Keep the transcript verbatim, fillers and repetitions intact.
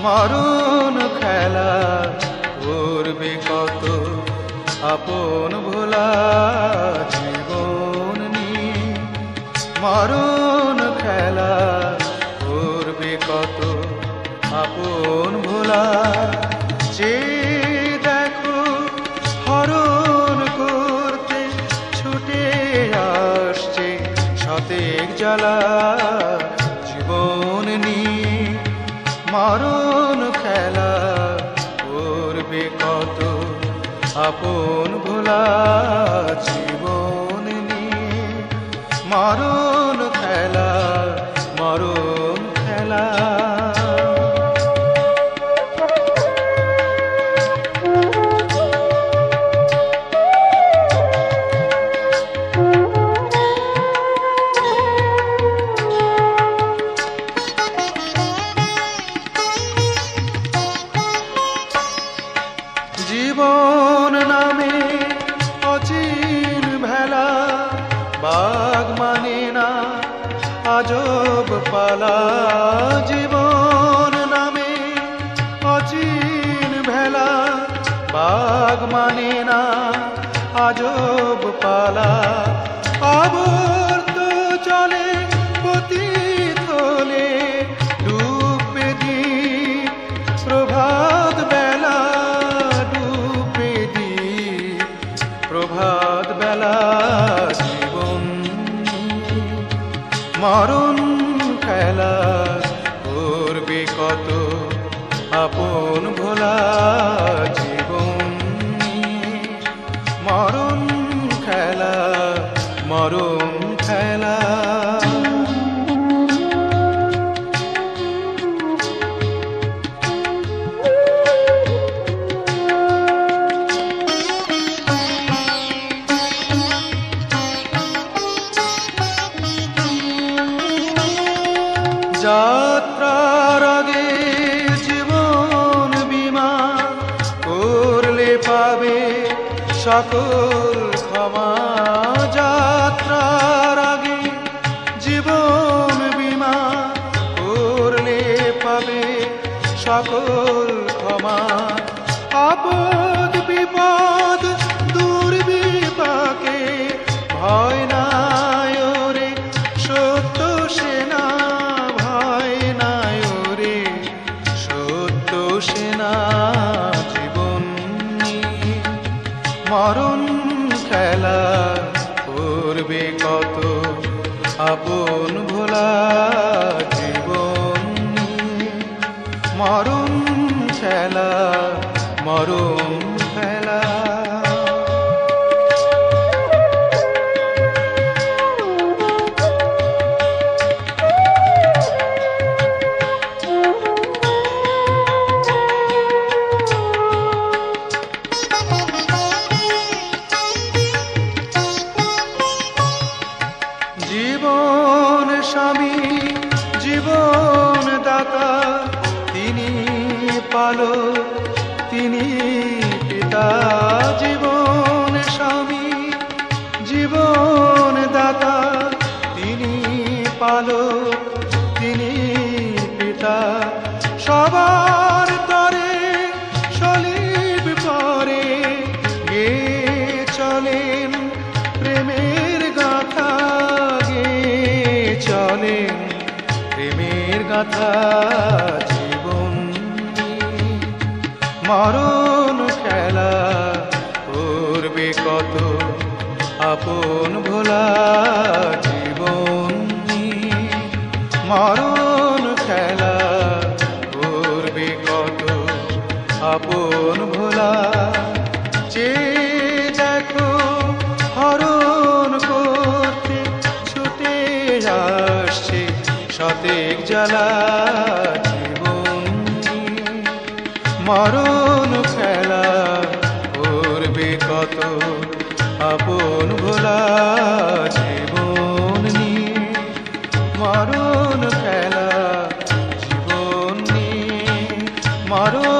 মরণ খেলা করবে কত আপন ভোলা জীবন নিয়ে। মরণ খেলা করবে কত আপন ভোলা। যে দেখো হরণ করতে ছুটে আসছে শতেক জ্বালা জীবন নিয়ে। মরণ খেলা করবে কত আপন ভোলা জীবন নিয়ে। মরণ খেলা মরণ খেলা। জীবন নামে অচিন ভেলা বাঘ মানে না আজব পালা। জীবন নামে অচিন ভেলা বাঘ মানে না আজব পালা। আবর্ত চলে পতিত হলে ডুবে দিন প্রভাত বেলা। প্রভাত বেলা জীবন মরণ খেলা করবে কত আপন ভোলা জীবন। মরণ খেলা মরণ খেলা। যাত্রার আগে জীবন বীমা করলে পাবে সকল ক্ষমা। যাত্রার আগে জীবন বীমা করলে পাবে সকল ক্ষমা। আপদ বিপদ দুর্বিপাকে ভয় নাই ওরে সত্য সেনা। সেনা জীবন নিয়ে। মরণ খেলা করবে কত আপন ভোলা জীবন নিয়ে। মরণ খেলা মরণ খেলা। জীবন স্বামী জীবন দাতা তিনি পালক তিনি পিতা। জীবন স্বামী জীবন দাতা তিনি পালক তিনি পিতা। সবার তরে সলিব পরে গে চলেন প্রেমের গাথা। চলেন প্রেমের গাথা জীবন। মরণ খেলা করবে কত আপন ভোলা জীবন। মরণ খেলা করবে কত আপন ভোলা। যে দেখো হরণ করতে ছুটে আসছে শতেক জ্বালা জীবন। মরণ খেলা করবে কত আপন ভোলা জীবন নিয়ে। মরণ খেলা জীবন নিয়ে। মরণ